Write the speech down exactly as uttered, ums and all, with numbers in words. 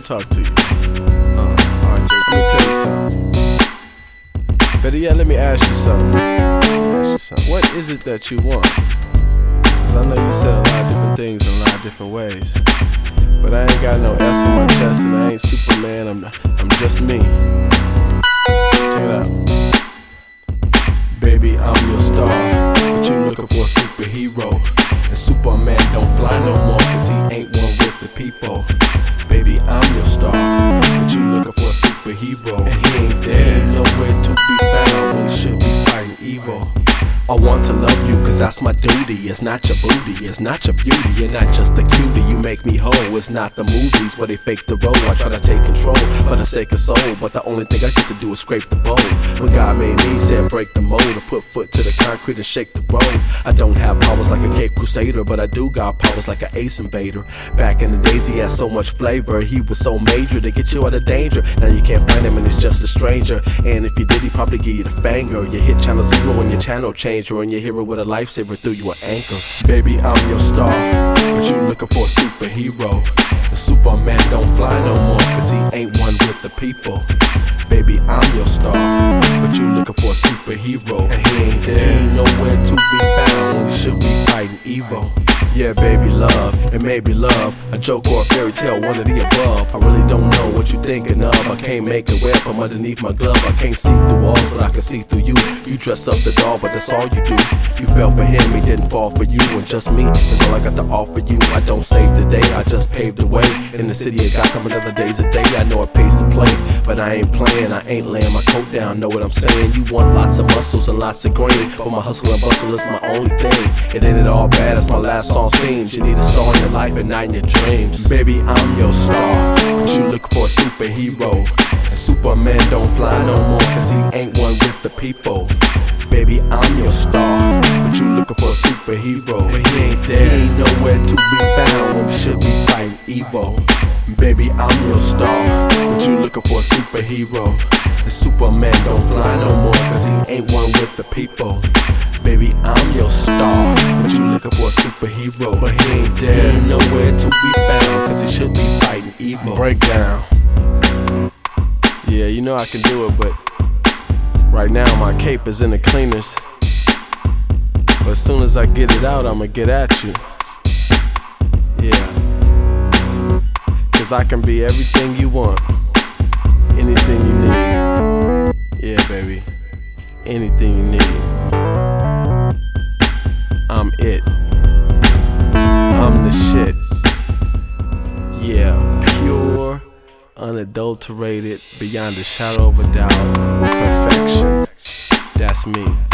talk to you. Uh, alright, Jake, let me tell you something. Better yet, let me ask you something. Let me ask you something. What is it that you want? Cause I know you said a lot of different things in a lot of different ways. But I ain't got no S on my chest and I ain't Superman, I'm, I'm just me. Check it out. Baby, I'm your star, but you looking for a superhero. And Superman don't fly no more, cause he ain't one with the people. Baby, I'm your star, but you looking for a superhero. And he ain't there, nowhere to be found when he should be fighting evil. I want to love you cause that's my duty. It's not your booty, it's not your beauty. You're not just a cutie, you make me whole. It's not the movies where they fake the role. I try to take control for the sake of soul, but the only thing I get to do is scrape the bowl. When God made me, he said break the mold, or put foot to the concrete and shake the road. I don't have powers like a Cape Crusader, but I do got powers like an Ace Invader. Back in the days he had so much flavor, he was so major to get you out of danger. Now you can't find him and it's just a stranger. And if you did, he'd probably give you the finger. You hit channel zero and your channel change, and your hero with a lifesaver threw you an anchor. Baby, I'm your star, but you looking for a superhero. The Superman don't fly no more, cause he ain't one with the people. Baby, I'm your star, but you looking for a superhero. And he ain't there, he ain't nowhere to be found when he should be fighting evil. Yeah, baby, love, it may be love, a joke or a fairy tale, one of the above. I really don't know what you're thinking of. I can't make it wear from underneath my glove. I can't see through walls, but I can see through you. You dress up the doll, but that's all you do. You fell for him, he didn't fall for you. And just me is all I got to offer you. I don't save the day, I just pave the way. In the city of Gotham, another day's a day. I know it pays to play, but I ain't playing, I ain't laying my coat down. Know what I'm saying? You want lots of muscles and lots of green, but my hustle and bustle is my only thing. It ain't at all bad, as my last song seems. You need a star in your life and not in your dreams. Baby, I'm your star, but you look for a superhero. Superman don't fly no more, cause he ain't one with the people. Baby, I'm your star, but you looking for a superhero. But he ain't there, he ain't nowhere to be found when he should be fighting evil. Baby, I'm your star, but you looking for a superhero. The Superman don't fly no more, cause he ain't one with the people. Baby, I'm your star, but you looking for a superhero. But he ain't there, he ain't nowhere to be found, cause he should be fighting evil. Breakdown. Yeah, you know I can do it, but right now my cape is in the cleaners. But as soon as I get it out, I'ma get at you. Yeah. Cause I can be everything you want, anything you need. Yeah, baby, anything you need. I'm it. I'm the shit. Yeah, pure, unadulterated, beyond a shadow of a doubt, perfection. That's me.